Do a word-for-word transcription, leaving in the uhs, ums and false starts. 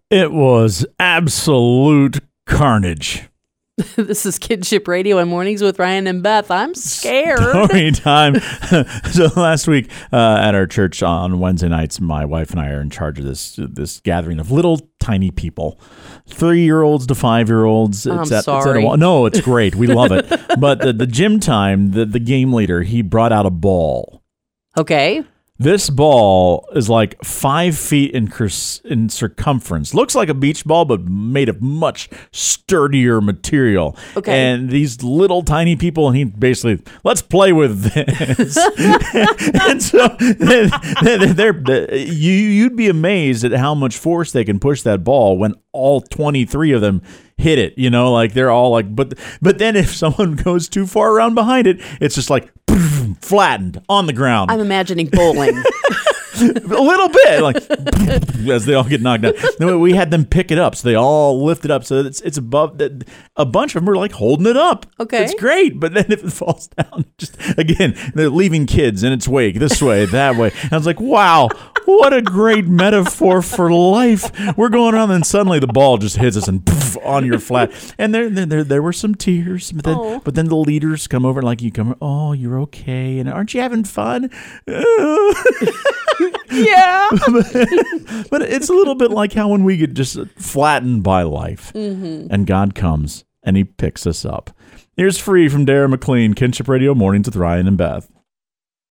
It was absolute carnage. This is Kinship Radio and Mornings with Ryan and Beth. I'm scared. Story time. So last week uh, at our church on Wednesday nights, my wife and I are in charge of this this gathering of little tiny people, three-year-olds to five-year-olds. I'm it's at, sorry. It's at a, no, it's great. We love it. But the, the gym time, the, the game leader, he brought out a ball. Okay. This ball is like five feet in, cir- in circumference. Looks like a beach ball, but made of much sturdier material. Okay. And these little tiny people, and he basically, let's play with this. And so they're, they're, they're, you, you'd be amazed at how much force they can push that ball when all twenty-three of them hit it. You know, like they're all like, but but then if someone goes too far around behind it, it's just like flattened on the ground. I'm imagining bowling. A little bit, like as they all get knocked down. No, we had them pick it up, so they all lift it up, so it's it's above. The, a bunch of them are like holding it up. Okay, it's great. But then if it falls down, just again, they're leaving kids in its wake, this way, that way. And I was like, wow, what a great metaphor for life. We're going on, and suddenly the ball just hits us and poof, on your flat. And there, there, there, there were some tears, but then, oh. but then the leaders come over and like you come, oh, you're okay, and aren't you having fun? Yeah. but, but it's a little bit like how when we get just flattened by life mm-hmm. and God comes and he picks us up. Here's Free from Dara McLean, Kinship Radio Mornings with Ryan and Beth.